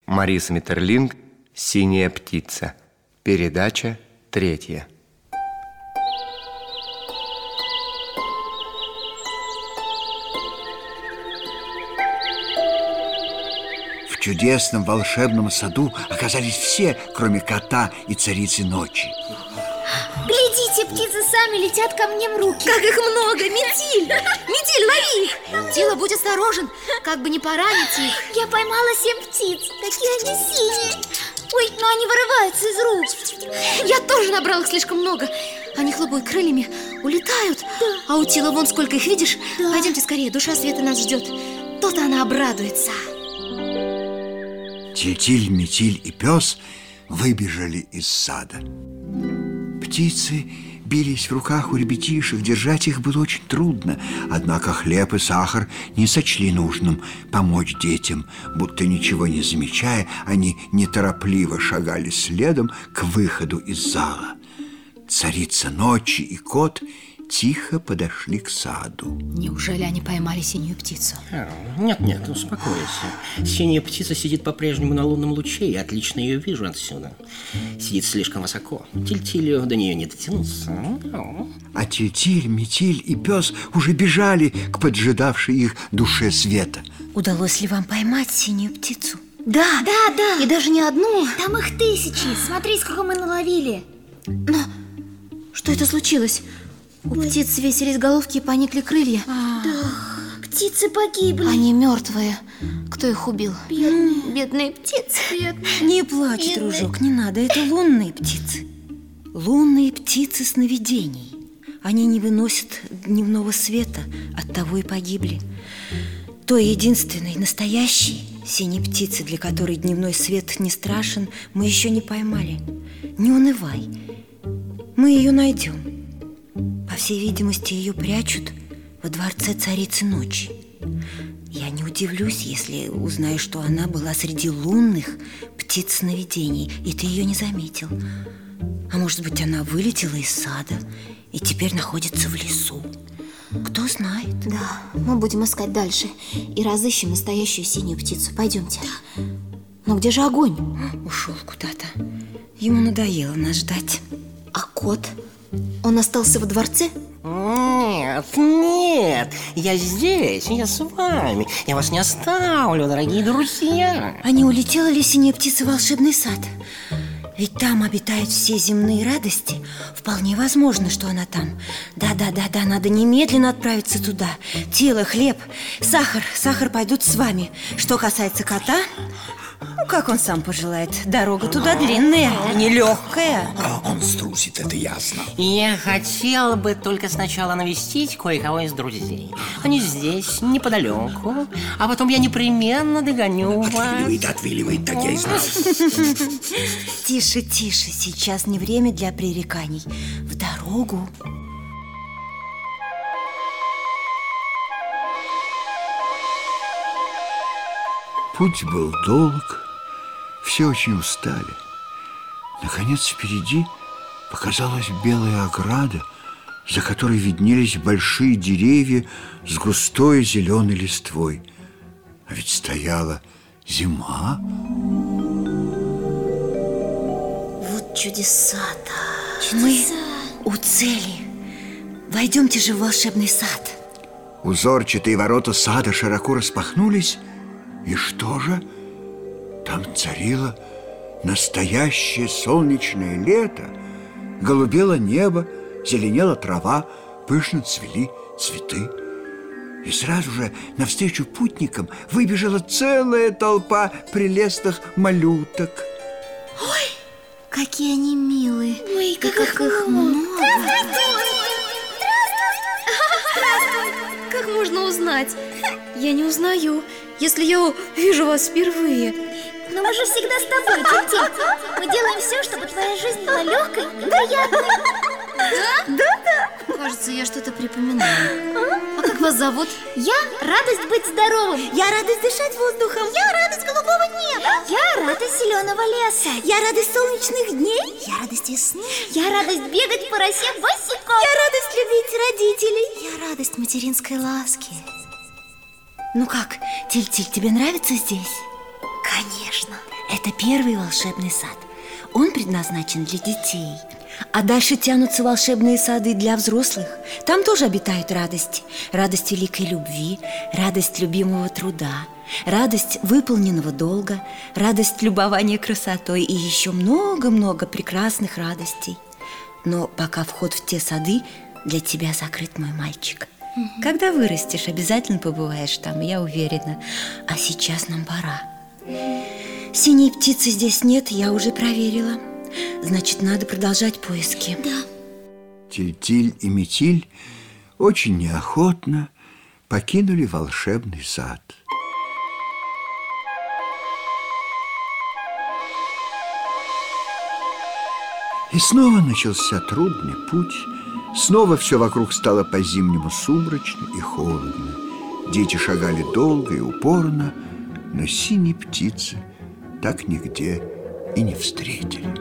Марис Миттерлинг «Синяя птица». Передача 3. В чудесном волшебном саду оказались все, кроме кота и царицы ночи. Глядите, птицы сами летят ко мне в руки. Как их много! Метиль! Метиль, лови их! Тила, будь осторожен, как бы не поранить их. Я поймала 7 птиц. Какие они синие. Ой, но они вырываются из рук. Я тоже набрал их слишком много. Они хлопают крыльями, улетают. А у Тила вон сколько их, видишь? Пойдемте скорее, душа света нас ждет. То-то она обрадуется. Тильтиль, Метиль и пес выбежали из сада. Птицы бились в руках у ребятишек, держать их было очень трудно. Однако хлеб и сахар не сочли нужным помочь детям. Будто ничего не замечая, они неторопливо шагали следом к выходу из зала. Царица ночи и кот тихо подошли к саду. Неужели они поймали синюю птицу? Нет, успокойся. Синяя птица сидит по-прежнему на лунном луче. Я отлично ее вижу отсюда. Сидит слишком высоко. Тильтилю до нее не дотянуться. А Тильтиль, Метиль и пес уже бежали к поджидавшей их душе света. Удалось ли вам поймать синюю птицу? Да. И даже не одну. Там их 1000. Смотри, сколько мы наловили. Но что это случилось? У птиц свесились головки и поникли крылья. Птицы погибли. Они мертвые. Кто их убил? Бедные птицы. Не плачь, дружок, не надо. Это лунные птицы. Лунные птицы сновидений. Они не выносят дневного света, оттого и погибли. Той единственной, настоящей синей птицы, для которой дневной свет не страшен, мы еще не поймали. Не унывай. Мы ее найдем. По всей видимости, ее прячут во дворце царицы ночи. Я не удивлюсь, если узнаю, что она была среди лунных птиц сновидений, и ты ее не заметил. А может быть, она вылетела из сада и теперь находится в лесу. Кто знает? Да, мы будем искать дальше и разыщем настоящую синюю птицу. Пойдемте. Но где же огонь? Ушел куда-то. Ему надоело нас ждать. А кот? Он остался во дворце? Нет, я здесь, я с вами. Я вас не оставлю, дорогие друзья. А не улетела ли синяя птица в волшебный сад? Ведь там обитают все земные радости. Вполне возможно, что она там. Да, надо немедленно отправиться туда. Тело, хлеб, сахар пойдут с вами. Что касается кота, как он сам пожелает. Дорога туда длинная, нелегкая. А он струсит, это ясно. Я хотел бы только сначала навестить кое-кого из друзей. Они здесь, неподалеку. А потом я непременно догоню вас. Отвиливает, так я и знал. Тише, сейчас не время для пререканий. В дорогу. Путь был долг, все очень устали. Наконец впереди показалась белая ограда, за которой виднелись большие деревья с густой зеленой листвой. А ведь стояла зима. Вот чудеса-то. Мы у цели. Войдемте же в волшебный сад. Узорчатые ворота сада широко распахнулись. И что же? Там царило настоящее солнечное лето. Голубело небо, зеленела трава, пышно цвели цветы. И сразу же навстречу путникам выбежала целая толпа прелестных малюток. Ой, какие они милые. Ой, как их много. Как можно узнать? Я не узнаю, если я вижу вас впервые. Но мы же всегда с тобой, Тильтиль. Мы делаем все, чтобы твоя жизнь была легкой и приятной. Да. Кажется, я что-то припоминаю. А как вас зовут? Я радость быть здоровым. Я радость дышать воздухом. Я радость голубого неба. Я радость зеленого леса. Я радость солнечных дней. Я радость весны. Я радость бегать по росе босиком. Я радость любить родителей. Я радость материнской ласки. Ну как, Тильтиль, тебе нравится здесь? Конечно. Это первый волшебный сад. Он предназначен для детей. А дальше тянутся волшебные сады для взрослых. Там тоже обитают радости. Радость великой любви, радость любимого труда, радость выполненного долга, радость любования красотой и еще много-много прекрасных радостей. Но пока вход в те сады для тебя закрыт, мой мальчик. Когда вырастешь, обязательно побываешь там, я уверена. А сейчас нам пора. Синей птицы здесь нет, я уже проверила. Значит, надо продолжать поиски. Да. Тильтиль и Метиль очень неохотно покинули волшебный сад. И снова начался трудный путь. Снова все вокруг стало по-зимнему сумрачно и холодно. Дети шагали долго и упорно, но синей птицы так нигде и не встретили.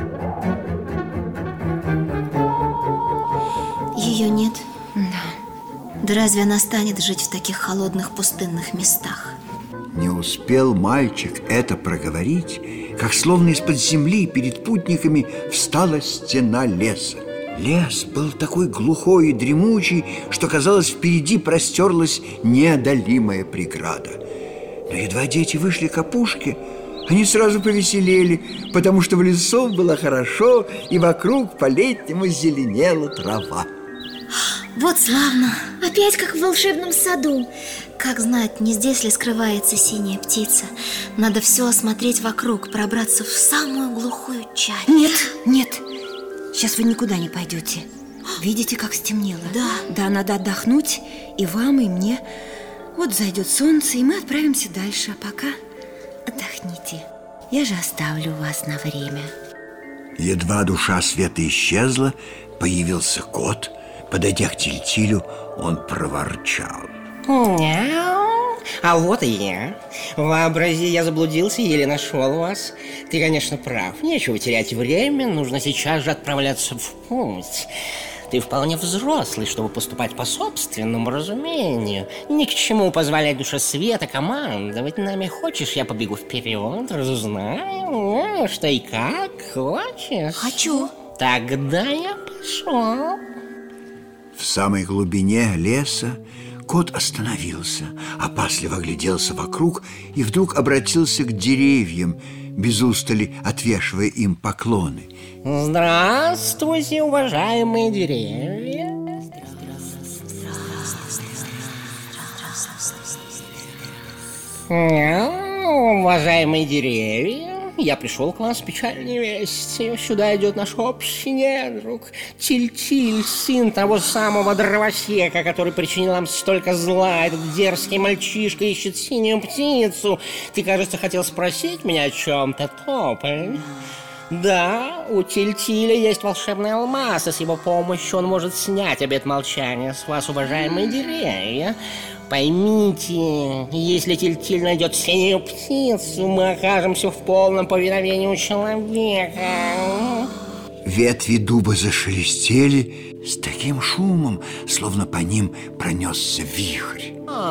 Ее нет? Да. Да разве она станет жить в таких холодных пустынных местах? Не успел мальчик это проговорить, как словно из-под земли перед путниками встала стена леса. Лес был такой глухой и дремучий, что, казалось, впереди простерлась неодолимая преграда. Но едва дети вышли к опушке, они сразу повеселели, потому что в лесу было хорошо, и вокруг по-летнему зеленела трава. Вот славно. Опять как в волшебном саду. Как знать, не здесь ли скрывается синяя птица. Надо все осмотреть вокруг, пробраться в самую глухую часть. Нет, нет, сейчас вы никуда не пойдете. Видите, как стемнело? Да. Да, надо отдохнуть и вам, и мне. Вот зайдет солнце, и мы отправимся дальше. А пока отдохните. Я же оставлю вас на время. Едва душа света исчезла, появился кот. Подойдя к Тильтилю, он проворчал. Мяу. А вот и я. Вообрази, я заблудился и еле нашел вас. Ты, конечно, прав. Нечего терять время. Нужно сейчас же отправляться в путь. Ты вполне взрослый, чтобы поступать по собственному разумению. Ни к чему позволять душе света командовать нами. Хочешь, я побегу вперед, разузнаю, что и как? Хочешь? Хочу. Тогда я пошел. В самой глубине леса кот остановился, опасливо огляделся вокруг и вдруг обратился к деревьям, без устали отвешивая им поклоны. Здравствуйте, уважаемые деревья. Уважаемые деревья, я пришел к вам с печальной вестью. Сюда идет наш общий недруг Тильтиль, сын того самого дровосека, который причинил нам столько зла. Этот дерзкий мальчишка ищет синюю птицу. Ты, кажется, хотел спросить меня о чем-то, Тополь? Да, у Тильтиля есть волшебный алмаз, и с его помощью он может снять обет молчания с вас, уважаемые деревья. Поймите, если Тильтиль найдет синюю птицу, мы окажемся в полном повиновении у человека. Ветви дуба зашелестели с таким шумом, словно по ним пронесся вихрь.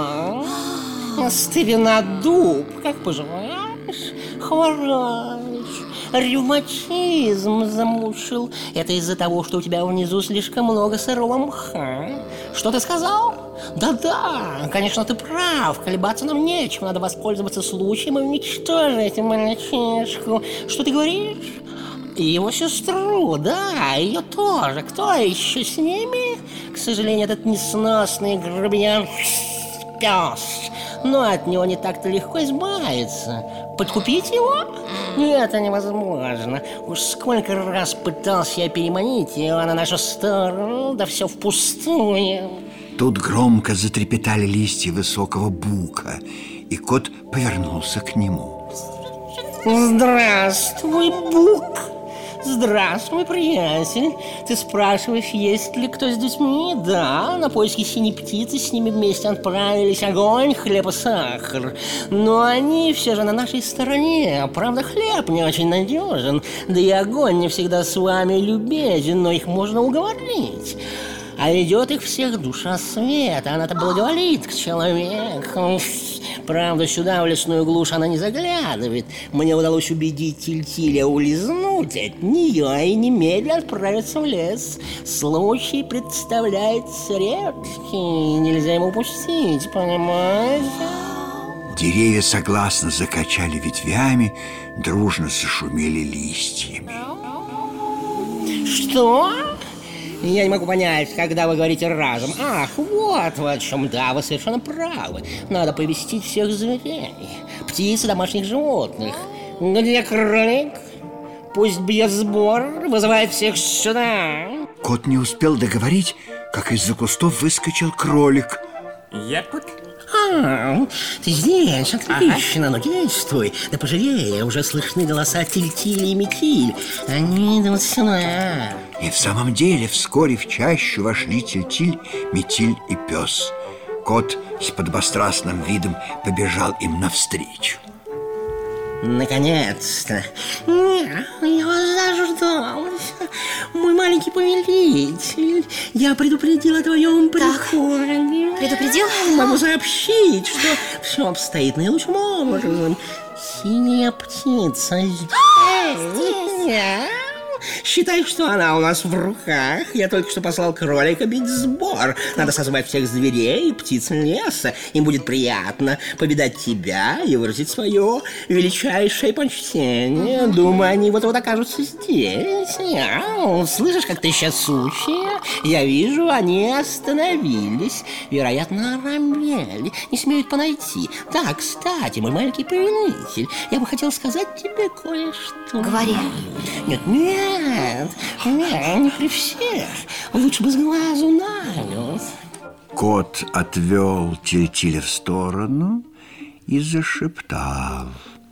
Старина дуб, как поживаешь? Хвораешь. Ревматизм замучил. Это из-за того, что у тебя внизу слишком много сырого мха. Что ты сказал? Да-да, конечно, ты прав. Колебаться нам нечем. Надо воспользоваться случаем и уничтожить мальчишку. Что ты говоришь? И его сестру, да, ее тоже. Кто еще с ними? К сожалению, этот несносный грубиян пес. Но от него не так-то легко избавиться. Подкупить его? Это невозможно. Уж сколько раз пытался я переманить его на нашу сторону, да все впустую. Тут громко затрепетали листья высокого бука, и кот повернулся к нему. Здравствуй, бук. Здравствуй, приятель. Ты спрашиваешь, есть ли кто с детьми? Да, на поиски синей птицы с ними вместе отправились. Огонь, хлеб и сахар. Но они все же на нашей стороне. Правда, хлеб не очень надежен. Да и огонь не всегда с вами любезен, но их можно уговорить. А ведет их всех душа света. Она-то благоволит к человеку. Правда, сюда, в лесную глушь, она не заглядывает. Мне удалось убедить Тиль-Тиля улизнуть от нее и немедленно отправиться в лес. Случай представляется редкий, нельзя ему упустить, понимаете? Деревья согласно закачали ветвями, дружно зашумели листьями. Что? Я не могу понять, когда вы говорите разом. Ах, вот вы о чем. Да, вы совершенно правы. Надо повестить всех зверей, птиц и домашних животных. Где кролик? Пусть бьет сбор, вызывает всех сюда. Кот не успел договорить, как из-за кустов выскочил кролик. Я тут. Ты здесь, отлично, но действуй. Да пожалее, уже слышны голоса Тиль-Тиль и Метиль. Они идут сюда. И в самом деле вскоре в чащу вошли Тиль-Тиль, Метиль и пес. Кот с подобострастным видом побежал им навстречу. Наконец-то. Я вас заждалась. Мой маленький повелитель. Я предупредил о твоем приходе. Предупредил? Могу сообщить, что все обстоит наилучшим образом. Синяя птица здесь. Считай, что она у нас в руках. Я только что послал кролика бить сбор. Надо созвать всех зверей и птиц леса. Им будет приятно повидать тебя и выразить свое величайшее почтение. Думаю, они вот-вот окажутся здесь. Слышишь, как трещасучие? Я вижу, они остановились. Вероятно, оромели. Не смеют подойти. Да, кстати, мой маленький повелитель, я бы хотел сказать тебе кое-что. Говори. Нет, не при всех. Лучше бы с глазу на глаз. Кот отвел Тиль-Тиля в сторону и зашептал.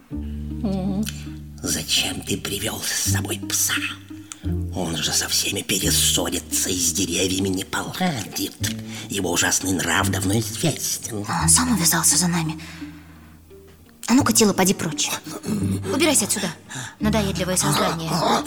Зачем ты привел с собой пса? Он же со всеми перессорится и с деревьями не поладит. Его ужасный нрав давно известен. Он сам увязался за нами. А ну-ка, Тила, поди прочь. Убирайся отсюда, надоедливое создание.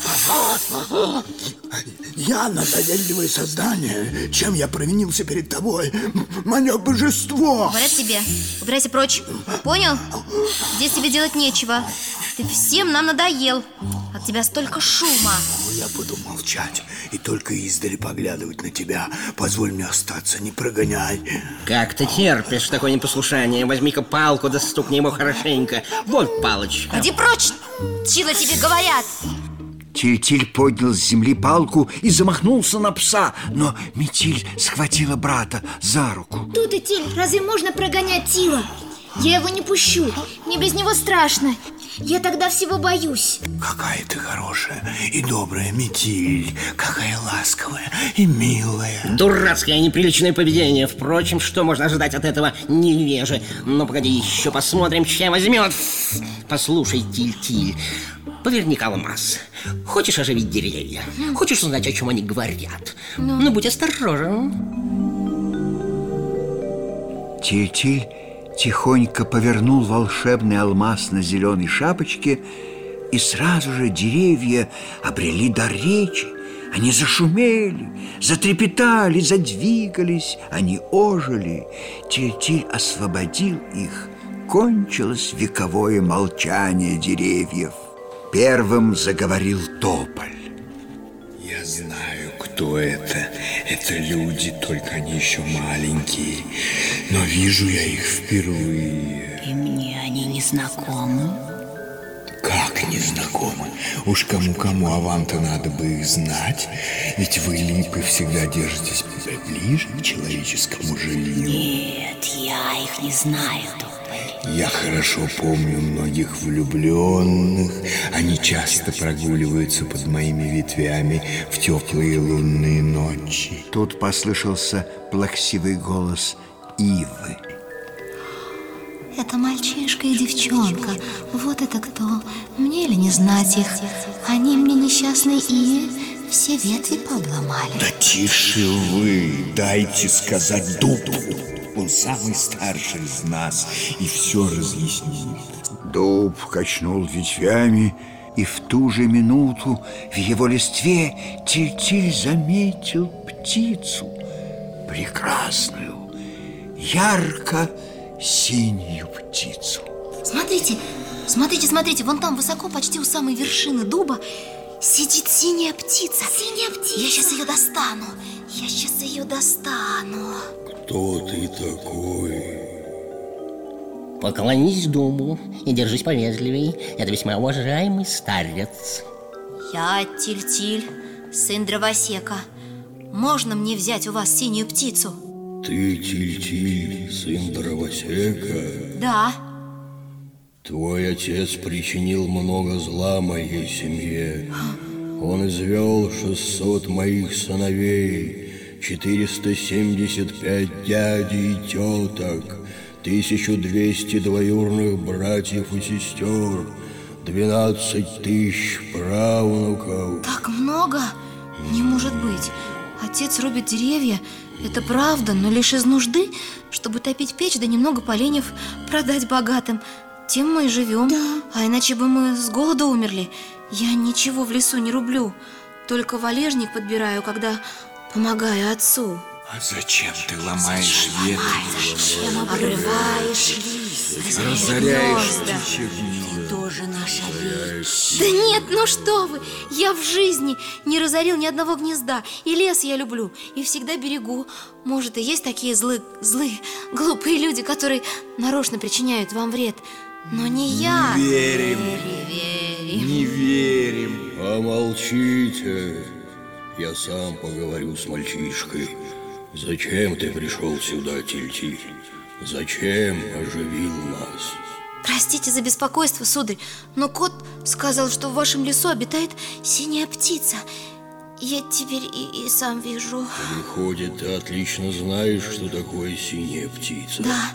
Я надоедливое создание. Чем я провинился перед тобой? Мое божество! Говорят тебе, убирайся прочь. Понял? Здесь тебе делать нечего. Ты всем нам надоел. От тебя столько шума. Я буду молчать и только издали поглядывать на тебя. Позволь мне остаться, не прогоняй. Как ты терпишь такое непослушание? Возьми-ка палку, да стукни ему хорошенько. Вот палочка. Пойди прочь, Тила, тебе говорят. Тиль-Тиль поднял с земли палку и замахнулся на пса, но Метиль схватила брата за руку. Тут и Тиль, разве можно прогонять Тила? Я его не пущу, мне без него страшно. Я тогда всего боюсь. Какая ты хорошая и добрая, Метиль. Какая ласковая и милая. Дурацкое неприличное поведение. Впрочем, что можно ожидать от этого невежи? Ну, погоди, еще посмотрим, чем возьмет. Послушай, Тиль-Тиль, поверни алмаз. Хочешь оживить деревья? Хочешь узнать, о чем они говорят? Ну, будь осторожен. Тиль-Тиль тихонько повернул волшебный алмаз на зеленой шапочке, и сразу же деревья обрели дар речи. Они зашумели, затрепетали, задвигались, они ожили. Тиль-Тиль освободил их. Кончилось вековое молчание деревьев. Первым заговорил тополь. Я знаю, кто это. Это люди, только они еще маленькие. Но вижу я их впервые. И мне они не знакомы. Как незнакомы? Уж кому-кому, а вам-то надо бы их знать. Ведь вы, липы, всегда держитесь ближе к человеческому жилью. Нет, я их не знаю, тополь. Я хорошо помню многих влюбленных. Они часто прогуливаются под моими ветвями в теплые лунные ночи. Тут послышался плаксивый голос Ивы. Это мальчишка и девчонка. Вот это кто? Мне ли не знать их? Они мне несчастные и все ветви пообломали. Да тише вы, дайте сказать дубу. Он самый старший из нас и все разъяснит. Дуб качнул ветвями, и в ту же минуту в его листве Тиль-Тиль заметил птицу, прекрасную, ярко синюю птицу. Смотрите, смотрите, смотрите, вон там высоко, почти у самой вершины дуба, сидит синяя птица. Синяя птица. Я сейчас ее достану. Я сейчас ее достану. Кто ты такой? Поклонись дубу и держись повежливей. Это весьма уважаемый старец. Я Тиль-Тиль, сын дровосека. Можно мне взять у вас синюю птицу? Ты Тиль-Тиль, сын дровосека? Да. Твой отец причинил много зла моей семье. Он извел 600 моих сыновей, 475 дядей и теток, 1200 двоюродных братьев и сестер, 12 тысяч правнуков. Так много? Не может быть. Отец рубит деревья, это правда, но лишь из нужды, чтобы топить печь, да немного поленьев продать богатым. Тем мы и живем. Да. А иначе бы мы с голоду умерли. Я ничего в лесу не рублю, только валежник подбираю, когда помогаю отцу. А зачем ты ломаешь ветви? Зачем обрываешь лист? Разоряешь гнезда? птичьи гнезда. Тоже наша вещь. Да нет, ну что вы! Я в жизни не разорил ни одного гнезда. И лес я люблю, и всегда берегу. Может, и есть такие злые, глупые люди, которые нарочно причиняют вам вред. Но не я. Не верим. Верим. Не верим. Помолчите. Я сам поговорю с мальчишкой. Зачем ты пришел сюда, Тиль-Тиль? Зачем оживил нас? Простите за беспокойство, сударь, но кот сказал, что в вашем лесу обитает синяя птица. Я теперь и сам вижу. Выходит, ты отлично знаешь, что такое синяя птица? Да.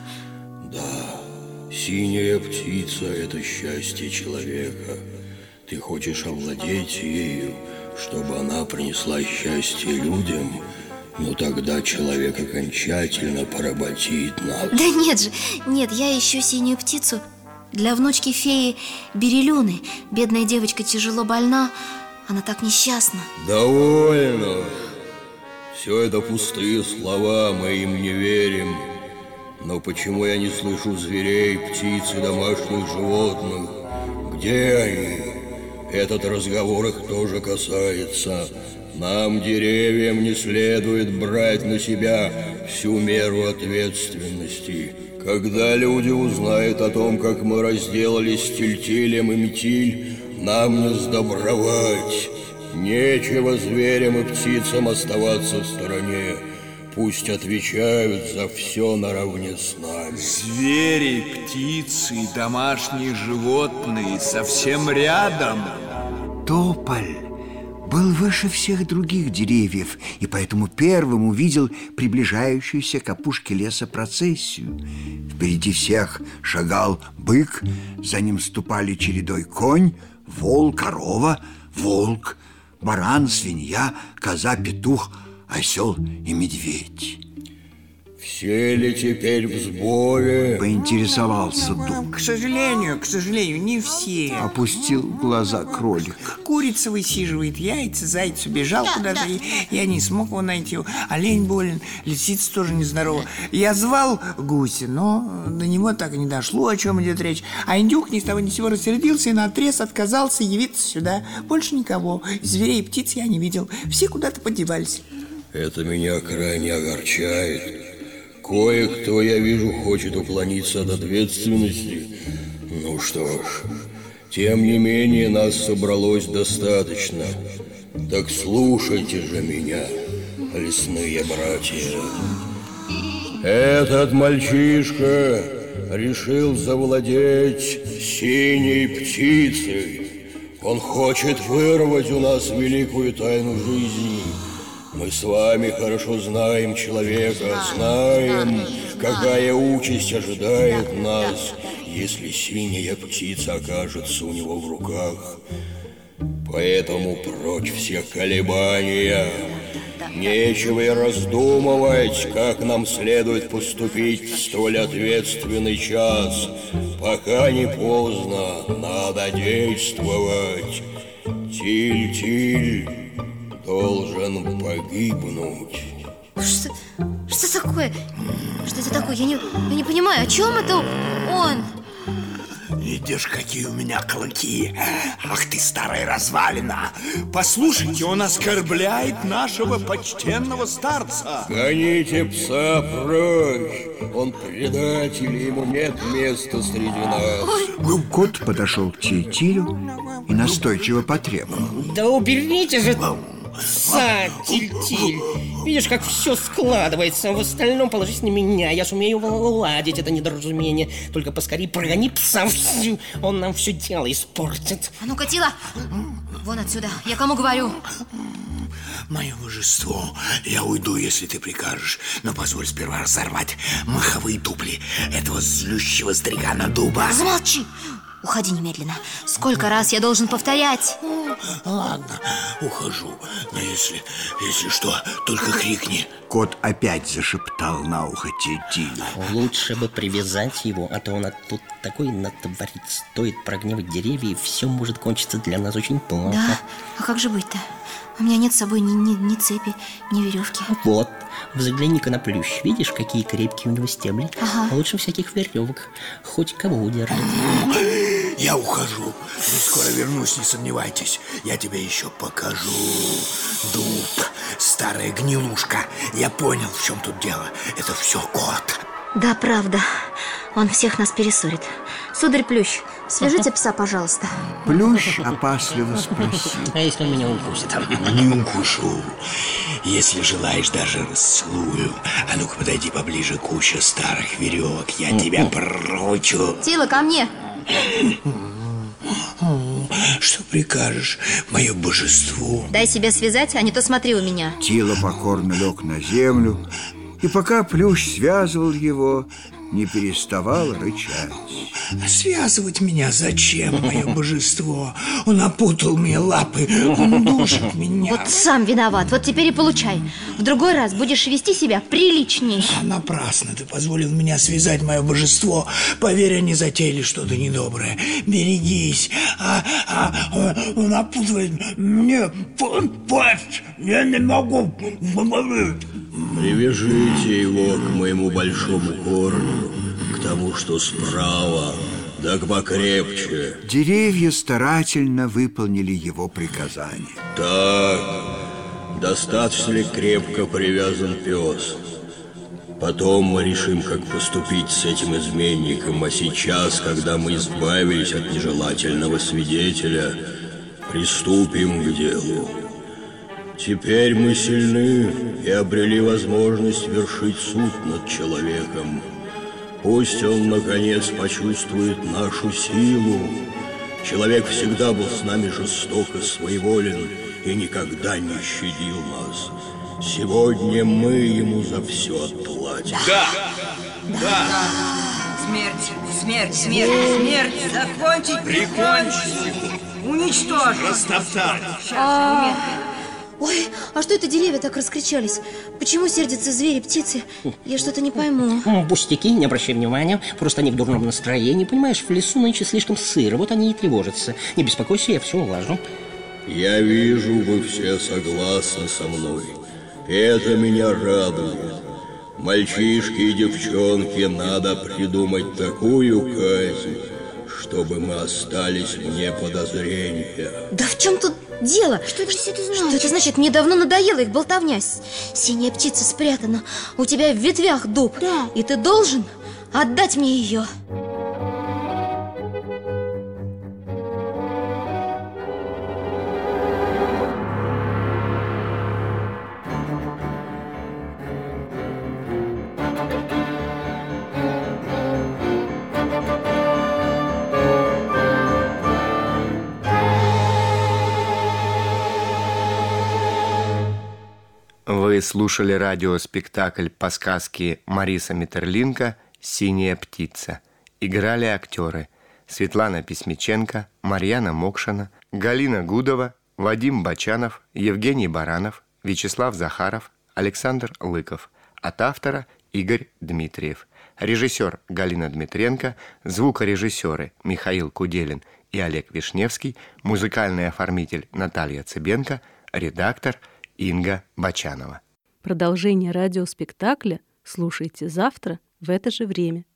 Да, синяя птица – это счастье человека. Ты хочешь овладеть ею, чтобы она принесла счастье людям? Но тогда человек окончательно поработит нас. Да нет же, нет, я ищу синюю птицу для внучки феи Берелюны. Бедная девочка тяжело больна, она так несчастна. Довольно. Все это пустые слова, мы им не верим. Но почему я не слышу зверей, птиц и домашних животных? Где они? Этот разговор их тоже касается. Нам, деревьям, не следует брать на себя всю меру ответственности. Когда люди узнают о том, как мы разделались с Тиль-Тилем и Метиль, нам не сдобровать. Нечего зверям и птицам оставаться в стороне. Пусть отвечают за все наравне с нами. Звери, птицы, домашние животные совсем рядом. Тополь был выше всех других деревьев и поэтому первым увидел приближающуюся к опушке леса процессию. Впереди всех шагал бык, за ним ступали чередой конь, вол, корова, волк, баран, свинья, коза, петух, осел и медведь. Все ли теперь в сборе? Поинтересовался дуб. К сожалению, не все. Опустил глаза кролик. Курица высиживает яйца, заяц убежал куда-то, и я не смог его найти. Олень болен, лисица тоже нездорова. Я звал гуся, но до него так и не дошло, о чем идет речь. А индюк ни с того ни с сего рассердился и наотрез отказался явиться сюда. Больше никого. Зверей и птиц я не видел. Все куда-то подевались. Это меня крайне огорчает. Кое-кто, я вижу, хочет уклониться от ответственности. Ну что ж, тем не менее нас собралось достаточно. Так слушайте же меня, лесные братья. Этот мальчишка решил завладеть синей птицей. Он хочет вырвать у нас великую тайну жизни. Мы с вами хорошо знаем человека, знаем, какая участь ожидает нас, если синяя птица окажется у него в руках. Поэтому прочь всех колебания. Нечего и раздумывать, как нам следует поступить в столь ответственный час. Пока не поздно, надо действовать. Тиль-Тиль должен погибнуть. Что такое? Что это такое? Я не понимаю, о чем это он? Видишь, какие у меня клыки. Ах ты, старая развалина. Послушайте, он оскорбляет нашего почтенного старца. Гоните пса прочь. Он предатель, ему нет места среди нас. Кот подошел к Тиль-Тилю и настойчиво потребовал. Да уберите же пса, Тиль-Тиль. Видишь, как все складывается. В остальном положись на меня. Я сумею уладить это недоразумение. Только поскорее прогони пса. Он нам все дело испортит. А ну-ка, Тила, вон отсюда. Я кому говорю? Мое божество, я уйду, если ты прикажешь. Но позволь сперва разорвать маховые дупли этого злющего стригана дуба. Замолчи! Уходи немедленно. Сколько раз я должен повторять? Ладно, ухожу. Но если что, только крикни. Кот опять зашептал на ухо Тиль-Тилю. Лучше бы привязать его, а то он тут такой натворит. Стоит прогневать деревья, и все может кончиться для нас очень плохо. Да? А как же быть-то? У меня нет с собой ни цепи, ни веревки. Вот, взгляни-ка на плющ. Видишь, какие крепкие у него стебли? Ага. Лучше всяких веревок. Хоть кого удержит. Я ухожу. Но скоро вернусь, не сомневайтесь. Я тебе еще покажу. Дуб, старая гнилушка. Я понял, в чем тут дело. Это все кот. Да, правда. Он всех нас перессорит. Сударь Плющ, свяжите пса, пожалуйста. Плющ опасливо спросил. А если он меня укусит? Не укушу. Если желаешь, даже расцелую. А ну-ка подойди поближе, куча старых веревок. Я тебя прочу. Тила, ко мне. Что прикажешь, мое божество? Дай себя связать, а не то смотри у меня. Тила покорно лег на землю, и пока Плющ связывал его, не переставал рычать. Связывать меня зачем, мое божество? Он опутал мне лапы, он душит меня. Вот сам виноват, вот теперь и получай. В другой раз будешь вести себя приличней. Напрасно ты позволил меня связать, мое божество. Поверь, они затеяли что-то недоброе. Берегись. Он опутывает мне пасть. Я не могу. Привяжите его к моему большому корню, к тому, что справа, да покрепче. Деревья старательно выполнили его приказание. Так, достаточно ли крепко привязан пес? Потом мы решим, как поступить с этим изменником. А сейчас, когда мы избавились от нежелательного свидетеля, приступим к делу. Теперь мы сильны и обрели возможность вершить суд над человеком. Пусть он, наконец, почувствует нашу силу. Человек всегда был с нами жестоко своеволен и никогда не щадил нас. Сегодня мы ему за все отплатим. Да! Смерть! Закончить! Прикончить! Уничтожить! Растоптать! Ой, а что это деревья так раскричались? Почему сердятся звери, птицы? Я что-то не пойму. Пустяки, не обращай внимания. Просто они в дурном настроении. Понимаешь, в лесу нынче слишком сыро. Вот они и тревожатся. Не беспокойся, я все улажу. Я вижу, вы все согласны со мной. Это меня радует. Мальчишки и девчонки, надо придумать такую казнь, чтобы мы остались вне подозрения. Да в чем тут дело? Что это значит? Что это значит? Мне давно надоела их болтовня. Синяя птица спрятана у тебя в ветвях, дуб. Да. И ты должен отдать мне ее. Вы слушали радиоспектакль по сказке Мариса Метерлинка «Синяя птица». Играли актеры Светлана Письмиченко, Марьяна Мокшина, Галина Гудова, Вадим Бачанов, Евгений Баранов, Вячеслав Захаров, Александр Лыков. От автора Игорь Дмитриев. Режиссер Галина Дмитренко, звукорежиссеры Михаил Куделин и Олег Вишневский, музыкальный оформитель Наталья Цыбенко, редактор Инга Бачанова. Продолжение радиоспектакля Слушайте завтра в это же время.